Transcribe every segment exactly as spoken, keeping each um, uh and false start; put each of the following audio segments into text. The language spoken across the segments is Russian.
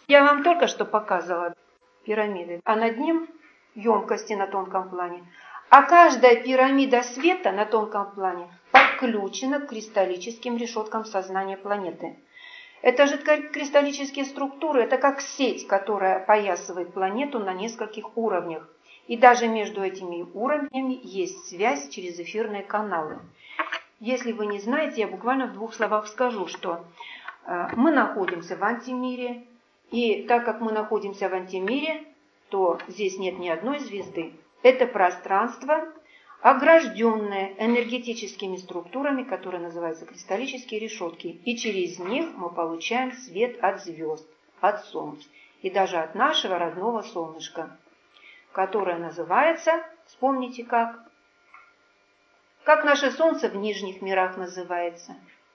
Я вам только что показывала пирамиды, а над ним емкости на тонком плане. А каждая пирамида света на тонком плане подключена к кристаллическим решеткам сознания планеты. Это же кристаллические структуры, это как сеть, которая поясывает планету на нескольких уровнях. И даже между этими уровнями есть связь через эфирные каналы. Если вы не знаете, я буквально в двух словах скажу, что э, мы находимся в антимире, и так как мы находимся в антимире, то здесь нет ни одной звезды. Это пространство, огражденное энергетическими структурами, которые называются кристаллические решетки. И через них мы получаем свет от звезд, от солнца и даже от нашего родного солнышка, которое называется, вспомните как, как наше солнце в нижних мирах называется,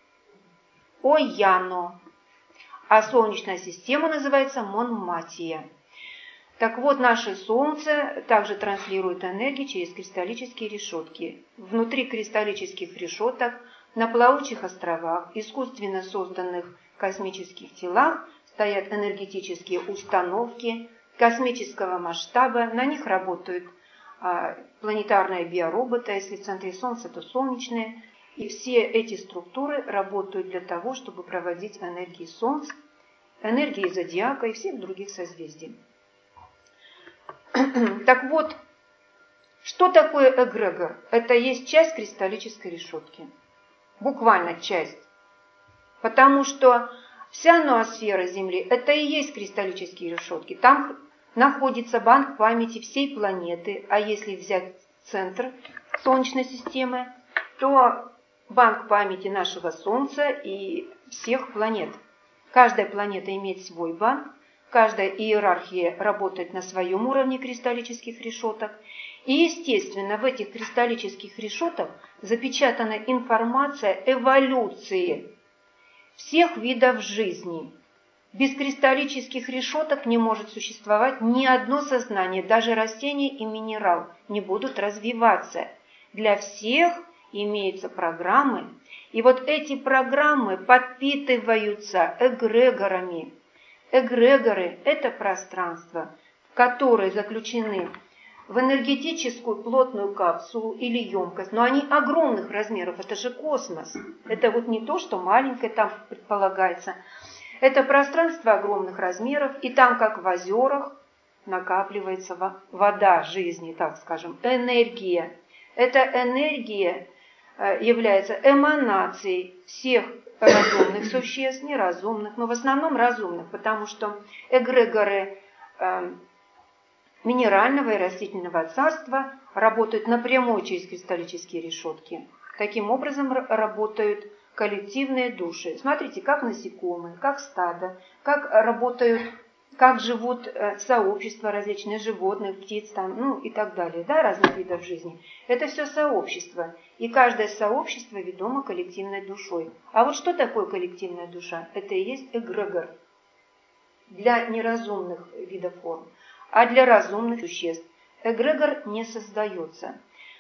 Ояно, а солнечная система называется Монматия. Так вот, наше Солнце также транслирует энергию через кристаллические решетки. Внутри кристаллических решеток, на плавучих островах, искусственно созданных космических телах стоят энергетические установки космического масштаба. На них работают а, планетарные биороботы, если в центре Солнца, то солнечные. И все эти структуры работают для того, чтобы проводить энергии Солнца, энергии зодиака и всех других созвездий. Так вот, что такое эгрегор? Это есть часть кристаллической решетки. Буквально часть. Потому что вся ноосфера Земли – это и есть кристаллические решетки. Там находится банк памяти всей планеты. А если взять центр Солнечной системы, то банк памяти нашего Солнца и всех планет. Каждая планета имеет свой банк. Каждая иерархия работает на своем уровне кристаллических решеток. И, естественно, в этих кристаллических решетах запечатана информация эволюции всех видов жизни. Без кристаллических решеток не может существовать ни одно сознание, даже растения и минерал не будут развиваться. Для всех имеются программы, и вот эти программы подпитываются эгрегорами. Эгрегоры – это пространство, которые заключены в энергетическую плотную капсулу или емкость, но они огромных размеров, это же космос. Это вот не то, что маленькое там предполагается. Это пространство огромных размеров, и там, как в озерах, накапливается вода жизни, так скажем, энергия. Эта энергия является эманацией всех разумных существ, неразумных, но в основном разумных, потому что эгрегоры э, минерального и растительного царства работают напрямую через кристаллические решетки. Таким образом работают коллективные души. Смотрите, как насекомые, как стадо, как работают, как живут сообщества различных животных, птиц там, ну и так далее, да, разных видов жизни. Это все сообщество. И каждое сообщество ведомо коллективной душой. А вот что такое коллективная душа? Это и есть эгрегор для неразумных видов форм. А для разумных существ эгрегор не создается.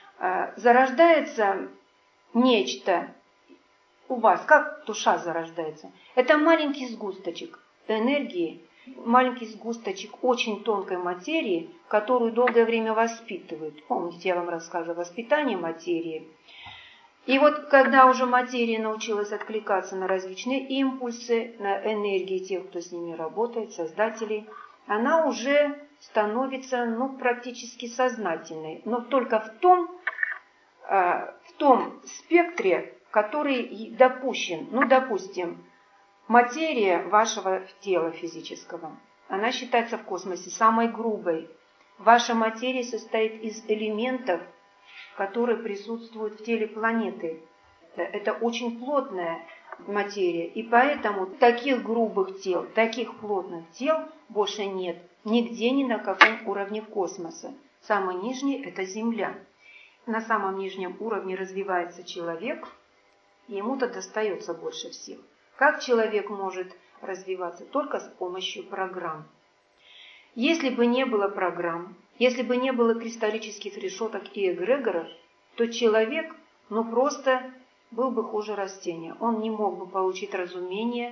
Зарождается нечто у вас, как душа зарождается. Это маленький сгусточек энергии, маленький сгусточек очень тонкой материи, которую долгое время воспитывают. Помните, я вам рассказывала о воспитании материи. И вот когда уже материя научилась откликаться на различные импульсы, на энергии тех, кто с ними работает, создателей, она уже становится ну, практически сознательной, но только в том, э, в том спектре, который допущен. Ну, допустим, материя вашего тела физического, она считается в космосе самой грубой. Ваша материя состоит из элементов, которые присутствуют в теле планеты. Это очень плотная материя, и поэтому таких грубых тел, таких плотных тел больше нет нигде, ни на каком уровне космоса. Самый нижний – это Земля. На самом нижнем уровне развивается человек, и ему-то достается больше всех. Как человек может развиваться? Только с помощью программ. Если бы не было программ, если бы не было кристаллических решеток и эгрегоров, то человек, ну просто был бы хуже растения. Он не мог бы получить разумение,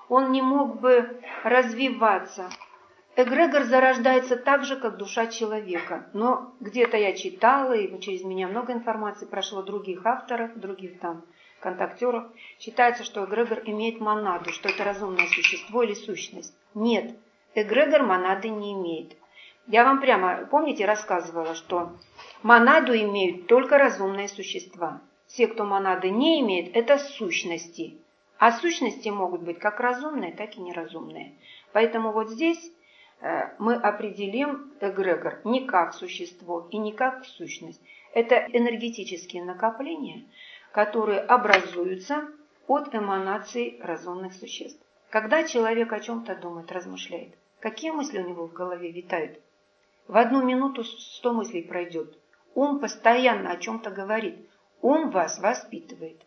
он не мог бы развиваться. Эгрегор зарождается так же, как душа человека. Но где-то я читала, и через меня много информации прошло других авторов, других там контактеров. Считается, что эгрегор имеет монаду, что это разумное существо или сущность. Нет, эгрегор монады не имеет. Я вам прямо, помните, рассказывала, что монаду имеют только разумные существа. Все, кто монады не имеет, это сущности. А сущности могут быть как разумные, так и неразумные. Поэтому вот здесь мы определим эгрегор не как существо и не как сущность. Это энергетические накопления, которые образуются от эманаций разумных существ. Когда человек о чем-то думает, размышляет, какие мысли у него в голове витают? В одну минуту сто мыслей пройдет. Ум постоянно о чем-то говорит. Ум вас воспитывает.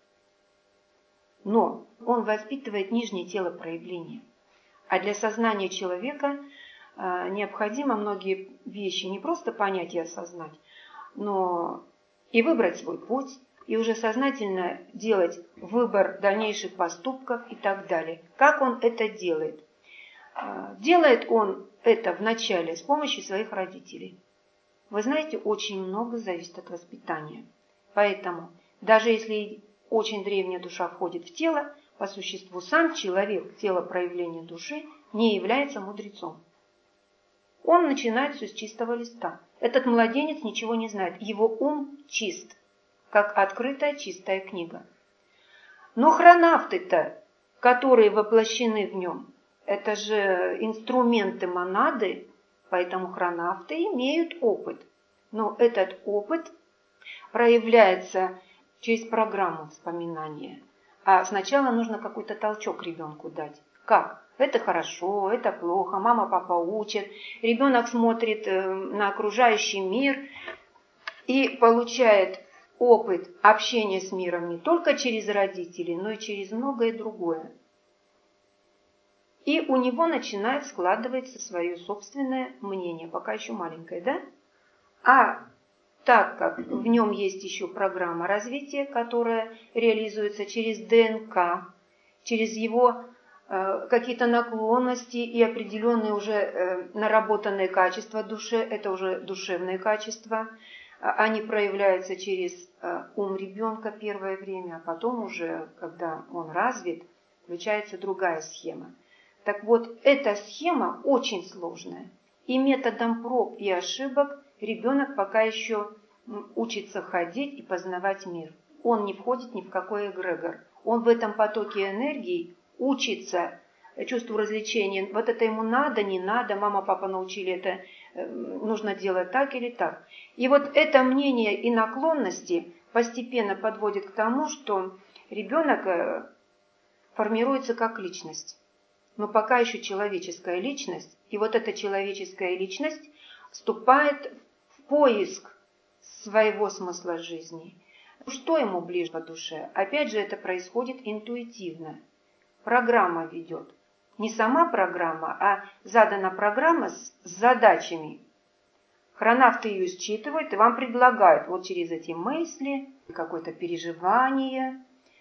Но он воспитывает нижнее тело проявления. А для сознания человека э, необходимо многие вещи не просто понять и осознать, но и выбрать свой путь, и уже сознательно делать выбор дальнейших поступков и так далее. Как он это делает? Э, делает он это вначале с помощью своих родителей. Вы знаете, очень много зависит от воспитания. Поэтому даже если очень древняя душа входит в тело, по существу сам человек, тело проявления души, не является мудрецом. Он начинает все с чистого листа. Этот младенец ничего не знает. Его ум чист, как открытая чистая книга. Но хронавты-то, которые воплощены в нем, это же инструменты монады, поэтому хронавты имеют опыт. Но этот опыт проявляется через программу вспоминания. А сначала нужно какой-то толчок ребенку дать. Как? Это хорошо, это плохо, мама, папа учат. Ребенок смотрит на окружающий мир и получает опыт общения с миром не только через родителей, но и через многое другое. И у него начинает складываться свое собственное мнение, пока еще маленькое, да? А так как в нем есть еще программа развития, которая реализуется через ДНК, через его э, какие-то наклонности и определенные уже э, наработанные качества души, это уже душевные качества, они проявляются через э, ум ребенка первое время, а потом уже, когда он развит, включается другая схема. Так вот, эта схема очень сложная, и методом проб и ошибок ребенок пока еще учится ходить и познавать мир. Он не входит ни в какой эгрегор. Он в этом потоке энергии учится чувству развлечения. Вот это ему надо, не надо, мама, папа научили это, нужно делать так или так. И вот это мнение и наклонности постепенно подводит к тому, что ребенок формируется как личность. Но пока еще человеческая личность, и вот эта человеческая личность вступает в поиск своего смысла жизни. Что ему ближе по душе? Опять же, это происходит интуитивно. Программа ведет. Не сама программа, а задана программа с задачами. Хронавты ее считывают и вам предлагают вот через эти мысли, какое-то переживание.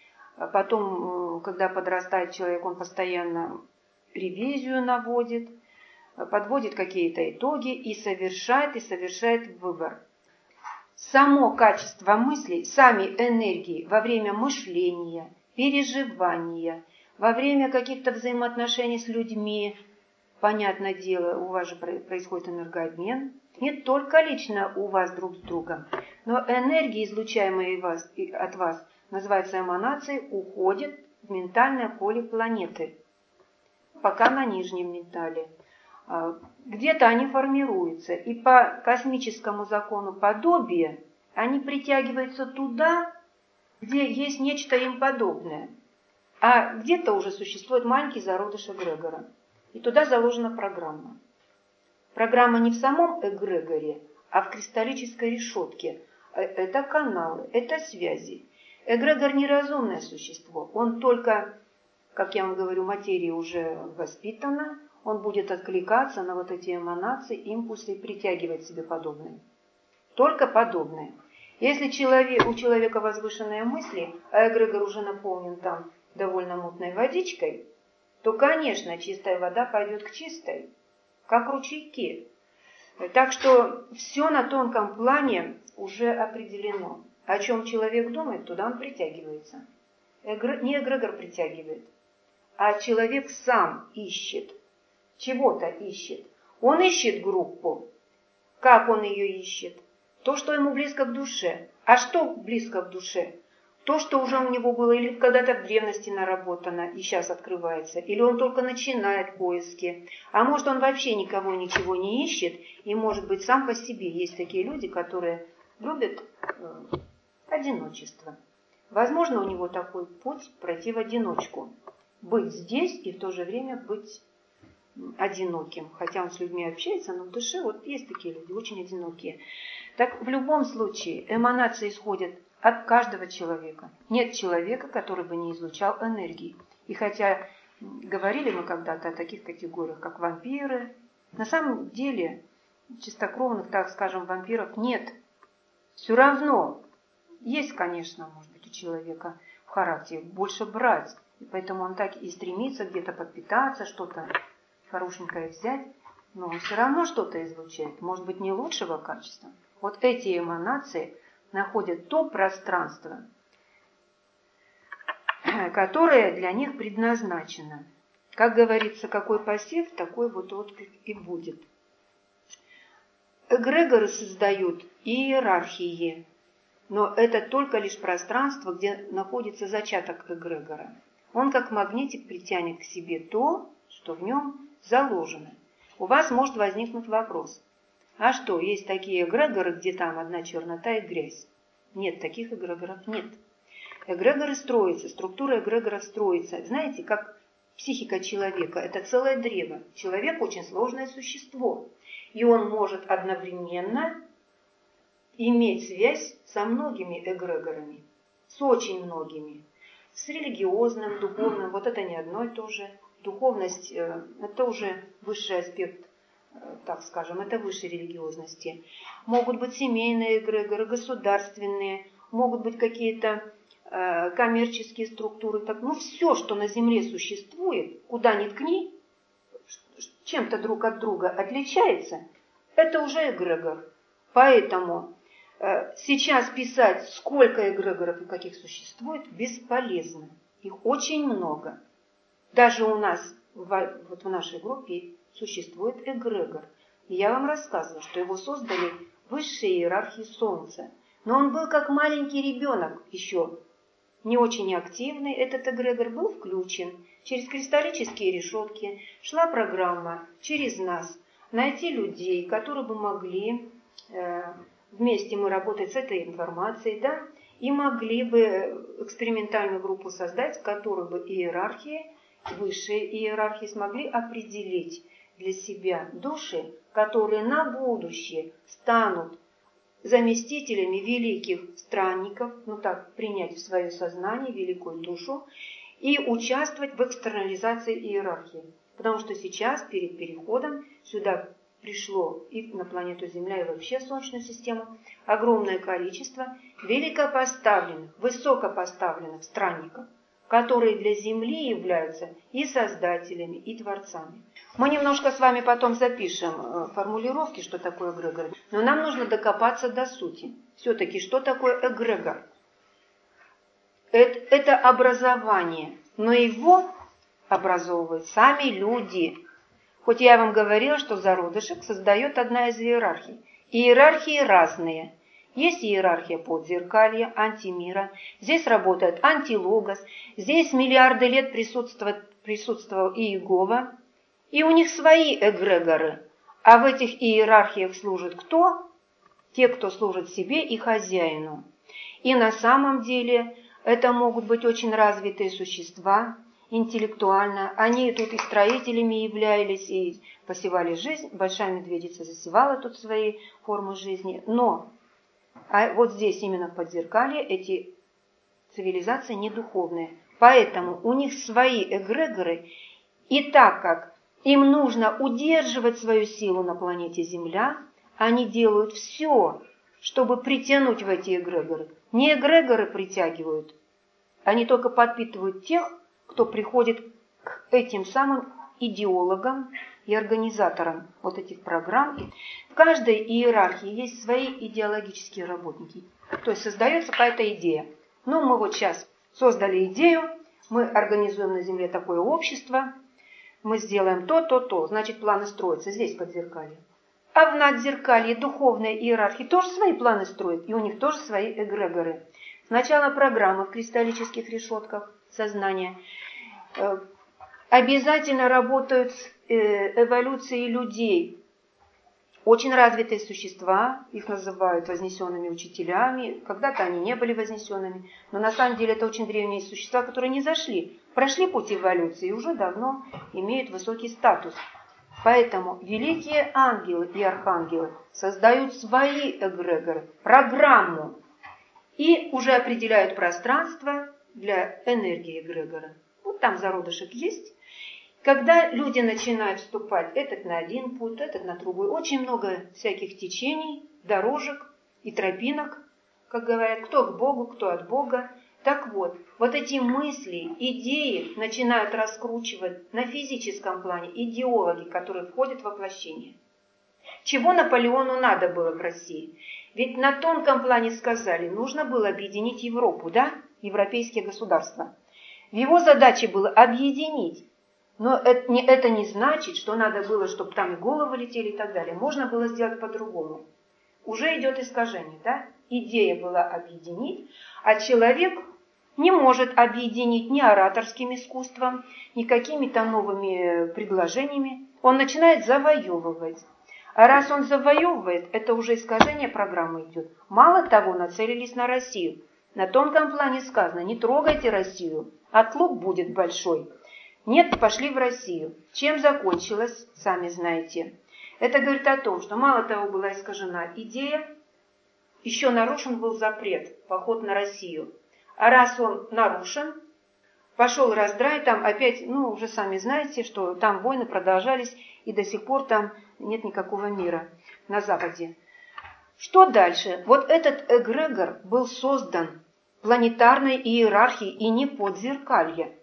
Потом, когда подрастает человек, он постоянно ревизию наводит, подводит какие-то итоги и совершает, и совершает выбор. Само качество мыслей, сами энергии во время мышления, переживания, во время каких-то взаимоотношений с людьми, понятное дело, у вас же происходит энергообмен, не только лично у вас друг с другом, но энергии, излучаемые от вас, называются эманацией, уходят в ментальное поле планеты, пока на нижнем ментале. Где-то они формируются, и по космическому закону подобия они притягиваются туда, где есть нечто им подобное. А где-то уже существует маленький зародыш эгрегора, и туда заложена программа. Программа не в самом эгрегоре, а в кристаллической решетке. Это каналы, это связи. Эгрегор неразумное существо, он только, как я вам говорю, материя уже воспитана, он будет откликаться на вот эти эманации, импульсы и притягивать себе подобные. Только подобные. Если человек, у человека возвышенные мысли, а эгрегор уже наполнен там довольно мутной водичкой, то, конечно, чистая вода пойдет к чистой, как ручейки. Так что все на тонком плане уже определено. О чем человек думает, туда он притягивается. Эгр... Не эгрегор притягивает, а человек сам ищет, чего-то ищет. Он ищет группу. Как он ее ищет? То, что ему близко к душе. А что близко к душе? То, что уже у него было или когда-то в древности наработано и сейчас открывается, или он только начинает поиски. А может, он вообще никого ничего не ищет, и, может быть, сам по себе. Есть такие люди, которые любят э, одиночество. Возможно, у него такой путь пройти в одиночку. Быть здесь и в то же время быть одиноким. Хотя он с людьми общается, но в душе вот есть такие люди, очень одинокие. Так в любом случае эманации исходят от каждого человека. Нет человека, который бы не излучал энергии. И хотя говорили мы когда-то о таких категориях, как вампиры, на самом деле чистокровных, так скажем, вампиров нет. Все равно есть, конечно, может быть, у человека в характере больше брать. И поэтому он так и стремится где-то подпитаться, что-то хорошенькое взять, но он все равно что-то излучает. Может быть, не лучшего качества. Вот эти эманации находят то пространство, которое для них предназначено. Как говорится, какой посев, такой вот отклик и будет. Эгрегоры создают иерархии, но это только лишь пространство, где находится зачаток эгрегора. Он как магнитик притянет к себе то, что в нем заложено. У вас может возникнуть вопрос. А что, есть такие эгрегоры, где там одна чернота и грязь? Нет, таких эгрегоров нет. Эгрегоры строятся, структура эгрегоров строится. Знаете, как психика человека, это целое древо. Человек очень сложное существо. И он может одновременно иметь связь со многими эгрегорами, с очень многими. С религиозным, духовным, вот это не одно и то же. Духовность – это уже высший аспект, так скажем, это выше религиозности. Могут быть семейные эгрегоры, государственные, могут быть какие-то э, коммерческие структуры. Так, ну, все, что на Земле существует, куда ни ткни, чем-то друг от друга отличается, это уже эгрегор. Поэтому э, сейчас писать, сколько эгрегоров и каких существует, бесполезно. Их очень много. Даже у нас, вот в нашей группе, существует эгрегор. И я вам рассказывала, что его создали высшие иерархии Солнца. Но он был как маленький ребенок еще, не очень активный. Этот эгрегор был включен. Через кристаллические решетки шла программа через нас найти людей, которые бы могли, э, вместе мы работать с этой информацией, да, и могли бы экспериментальную группу создать, в которой бы иерархии, высшие иерархии смогли определить для себя души, которые на будущее станут заместителями великих странников, ну так, принять в свое сознание великую душу и участвовать в экстернализации иерархии. Потому что сейчас, перед переходом, сюда пришло и на планету Земля, и вообще в Солнечную систему огромное количество великопоставленных, высокопоставленных странников, которые для Земли являются и создателями, и творцами. Мы немножко с вами потом запишем формулировки, что такое эгрегор, но нам нужно докопаться до сути. Все-таки, что такое эгрегор? Это, это образование, но его образовывают сами люди. Хоть я вам говорила, что зародышек создает одна из иерархий. Иерархии разные. Есть иерархия подзеркалья, антимира. Здесь работает антилогос. Здесь миллиарды лет присутствует, присутствовал Иегова. И у них свои эгрегоры. А в этих иерархиях служит кто? Те, кто служит себе и хозяину. И на самом деле это могут быть очень развитые существа, интеллектуально. Они тут и строителями являлись, и посевали жизнь. Большая медведица засевала тут свои формы жизни. Но а вот здесь именно в подзеркалье эти цивилизации не духовные. Поэтому у них свои эгрегоры. И так как им нужно удерживать свою силу на планете Земля, они делают все, чтобы притянуть в эти эгрегоры. Не эгрегоры притягивают, они только подпитывают тех, кто приходит к этим самым идеологам и организаторам вот этих программ. В каждой иерархии есть свои идеологические работники. То есть создается какая-то идея. Ну, мы вот сейчас создали идею, мы организуем на Земле такое общество, мы сделаем то, то, то. Значит, планы строятся здесь, под зеркальем. А в надзеркалье духовной иерархии тоже свои планы строят, и у них тоже свои эгрегоры. Сначала программы в кристаллических решетках сознания обязательно работают с эволюцией людей. Очень развитые существа, их называют вознесенными учителями. Когда-то они не были вознесенными, но на самом деле это очень древние существа, которые не зашли, прошли путь эволюции и уже давно имеют высокий статус. Поэтому великие ангелы и архангелы создают свои эгрегоры, программу, и уже определяют пространство для энергии эгрегора. Вот там зародышек есть. Когда люди начинают вступать, этот на один путь, этот на другой, очень много всяких течений, дорожек и тропинок, как говорят, кто к Богу, кто от Бога. Так вот, вот эти мысли, идеи начинают раскручивать на физическом плане идеологи, которые входят в воплощение. Чего Наполеону надо было в России? Ведь на тонком плане сказали, нужно было объединить Европу, да, европейские государства. В его задаче было объединить. Но это не, это не значит, что надо было, чтобы там и головы летели и так далее. Можно было сделать по-другому. Уже идет искажение, да? Идея была объединить, а человек не может объединить ни ораторским искусством, ни какими-то новыми предложениями. Он начинает завоевывать. А раз он завоевывает, это уже искажение программы идет. Мало того, нацелились на Россию. На тонком плане сказано, не трогайте Россию, отлуп будет большой. Нет, пошли в Россию. Чем закончилось, сами знаете. Это говорит о том, что мало того была искажена идея, еще нарушен был запрет, поход на Россию. А раз он нарушен, пошел раздрай, там опять, ну, уже сами знаете, что там войны продолжались, и до сих пор там нет никакого мира на Западе. Что дальше? Вот этот эгрегор был создан планетарной иерархией и не подзеркалье.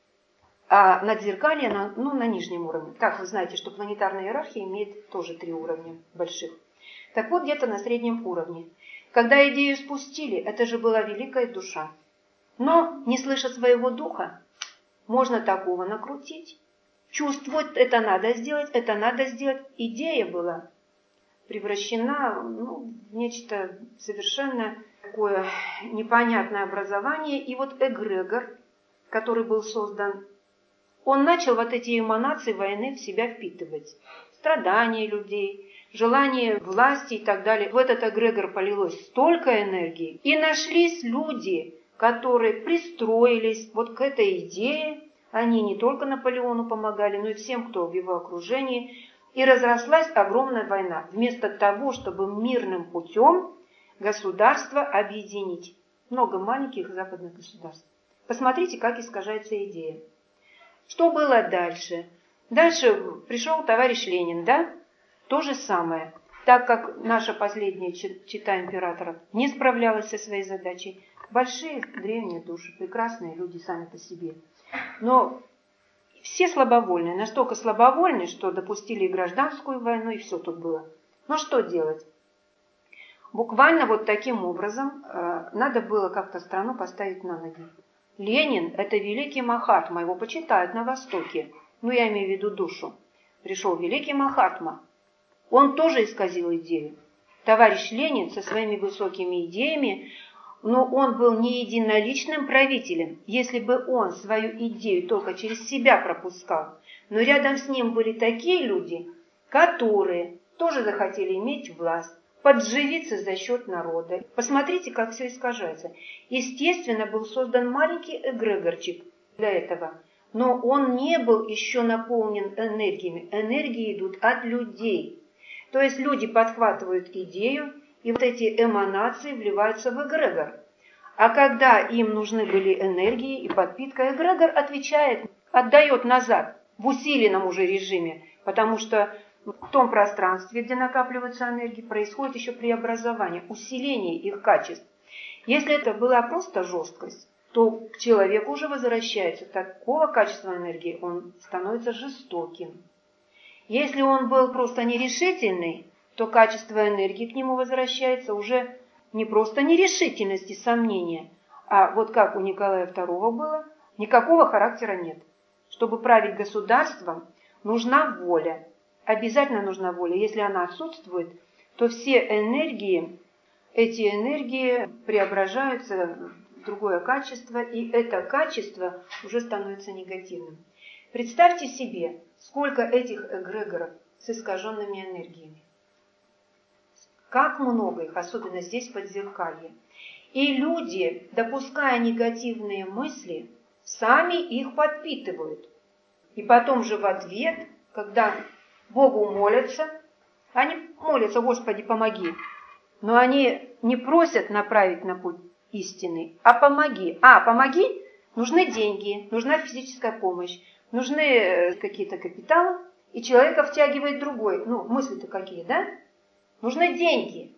А надзеркалье на, ну, на нижнем уровне. Так, вы знаете, что планетарная иерархия имеет тоже три уровня больших. Так вот, где-то на среднем уровне. Когда идею спустили, это же была великая душа. Но, не слыша своего духа, можно такого накрутить. Чувствовать, это надо сделать, это надо сделать. Идея была превращена, ну, в нечто совершенно такое непонятное образование. И вот эгрегор, который был создан, он начал вот эти эманации войны в себя впитывать. Страдания людей, желание власти и так далее. В этот эгрегор полилось столько энергии. И нашлись люди, которые пристроились вот к этой идее. Они не только Наполеону помогали, но и всем, кто в его окружении. И разрослась огромная война. Вместо того, чтобы мирным путем государство объединить. Много маленьких западных государств. Посмотрите, как искажается идея. Что было дальше? Дальше пришел товарищ Ленин, да? То же самое. Так как наша последняя чета императоров не справлялась со своей задачей, большие древние души, прекрасные люди сами по себе. Но все слабовольные, настолько слабовольные, что допустили и гражданскую войну, и все тут было. Но что делать? Буквально вот таким образом э, надо было как-то страну поставить на ноги. Ленин – это великий Махатма, его почитают на Востоке. Ну, я имею в виду душу. Пришел великий Махатма. Он тоже исказил идею. Товарищ Ленин со своими высокими идеями, но он был не единоличным правителем, если бы он свою идею только через себя пропускал. Но рядом с ним были такие люди, которые тоже захотели иметь власть, подживиться за счет народа. Посмотрите, как все искажается. Естественно, был создан маленький эгрегорчик для этого, но он не был еще наполнен энергиями. Энергии идут от людей. То есть люди подхватывают идею, и вот эти эманации вливаются в эгрегор. А когда им нужны были энергии и подпитка, эгрегор отвечает, отдает назад в усиленном уже режиме, потому что в том пространстве, где накапливаются энергии, происходит еще преобразование, усиление их качеств. Если это была просто жесткость, то к человеку уже возвращается такого качества энергии, он становится жестоким. Если он был просто нерешительный, то качество энергии к нему возвращается уже не просто нерешительность и сомнение, а вот как у Николая второго было, никакого характера нет. Чтобы править государством, нужна воля. Обязательно нужна воля. Если она отсутствует, то все энергии, эти энергии преображаются в другое качество, и это качество уже становится негативным. Представьте себе, сколько этих эгрегоров с искаженными энергиями. Как много их, особенно здесь в Подзеркалье. И люди, допуская негативные мысли, сами их подпитывают. И потом же в ответ, когда Богу молятся, они молятся: Господи, помоги. Но они не просят направить на путь истины, а помоги. А, помоги, нужны деньги, нужна физическая помощь, нужны какие-то капиталы, и человека втягивает другой. Ну, мысли-то какие, да? Нужны деньги.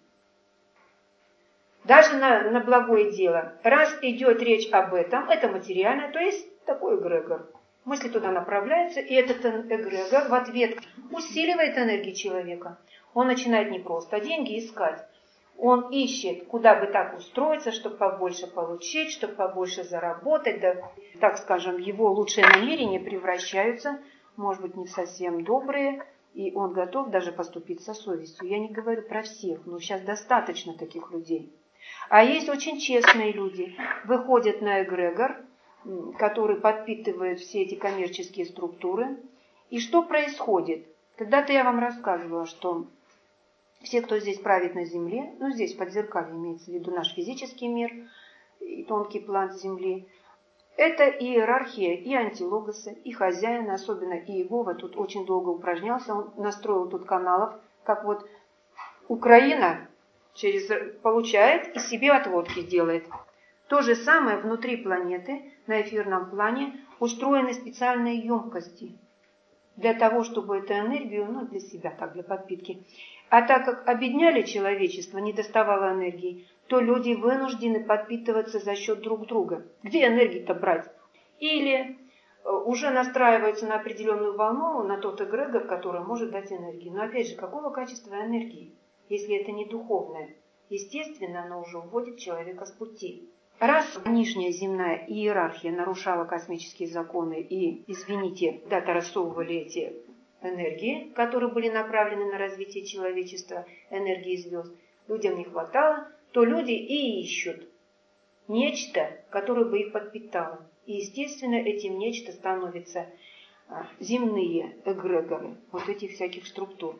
Даже на, на благое дело. Раз идет речь об этом, это материальное, то есть такой эгрегор. Мысли туда направляются, и этот эгрегор в ответ усиливает энергию человека. Он начинает не просто деньги искать. Он ищет, куда бы так устроиться, чтобы побольше получить, чтобы побольше заработать. Да, так скажем, его лучшие намерения превращаются, может быть, не совсем добрые, и он готов даже поступить со совестью. Я не говорю про всех, но сейчас достаточно таких людей. А есть очень честные люди, выходят на эгрегор, который подпитывает все эти коммерческие структуры. И что происходит? Когда-то я вам рассказывала, что все, кто здесь правит на земле, ну здесь в Подзеркалье имеется в виду наш физический мир и тонкий план Земли, это иерархия и антилогоса, и хозяина, особенно Иегова, тут очень долго упражнялся, он настроил тут каналов, как вот Украина через получает и себе отводки делает. То же самое внутри планеты, на эфирном плане, устроены специальные емкости для того, чтобы эту энергию, ну, для себя, так, для подпитки. А так как обедняли человечество, не доставало энергии, то люди вынуждены подпитываться за счет друг друга. Где энергию-то брать? Или уже настраиваются на определенную волну, на тот эгрегор, который может дать энергию. Но опять же, какого качества энергии, если это не духовное? Естественно, оно уже уводит человека с пути. Раз нижняя земная иерархия нарушала космические законы и, извините, когда-то рассовывали эти энергии, которые были направлены на развитие человечества, энергии звезд, людям не хватало, то люди и ищут нечто, которое бы их подпитало. И, естественно, этим нечто становятся земные эгрегоры вот этих всяких структур.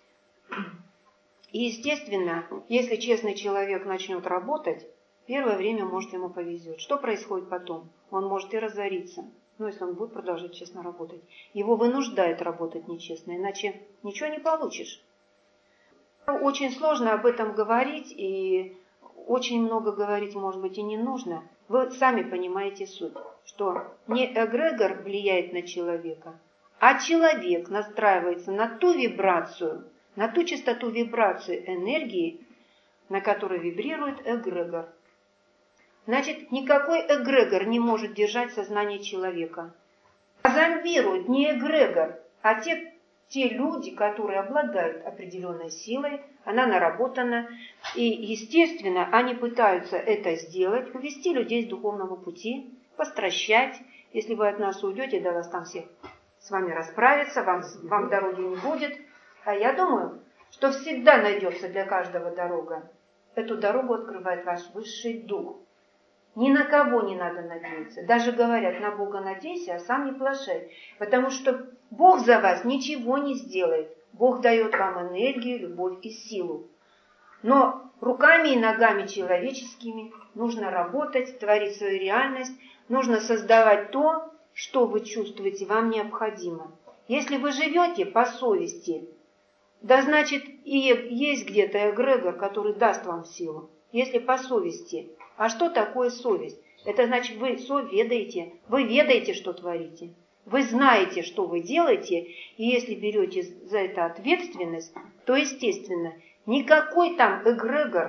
И, естественно, если честный человек начнет работать, первое время, может, ему повезет. Что происходит потом? Он может и разориться, ну, если он будет продолжать честно работать. Его вынуждают работать нечестно, иначе ничего не получишь. Очень сложно об этом говорить, и очень много говорить, может быть, и не нужно. Вы сами понимаете суть, что не эгрегор влияет на человека, а человек настраивается на ту вибрацию, на ту частоту вибрации энергии, на которой вибрирует эгрегор. Значит, никакой эгрегор не может держать сознание человека. Зомбирует не эгрегор, а те, те люди, которые обладают определенной силой, она наработана, и, естественно, они пытаются это сделать, увести людей с духовного пути, постращать. Если вы от нас уйдете, да вас там всех с вами расправиться, вам, вам дороги не будет. А я думаю, что всегда найдется для каждого дорога. Эту дорогу открывает ваш высший дух. Ни на кого не надо надеяться. Даже говорят, на Бога надейся, а сам не плашай. Потому что Бог за вас ничего не сделает. Бог дает вам энергию, любовь и силу. Но руками и ногами человеческими нужно работать, творить свою реальность. Нужно создавать то, что вы чувствуете, вам необходимо. Если вы живете по совести, да значит и есть где-то эгрегор, который даст вам силу. Если по совести. А что такое совесть? Это значит, вы соведаете, вы ведаете, что творите. Вы знаете, что вы делаете, и если берете за это ответственность, то, естественно, никакой там эгрегор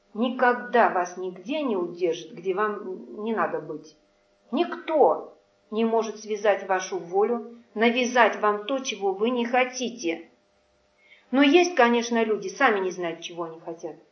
никогда вас нигде не удержит, где вам не надо быть. Никто не может связать вашу волю, навязать вам то, чего вы не хотите. Но есть, конечно, люди, сами не знают, чего они хотят.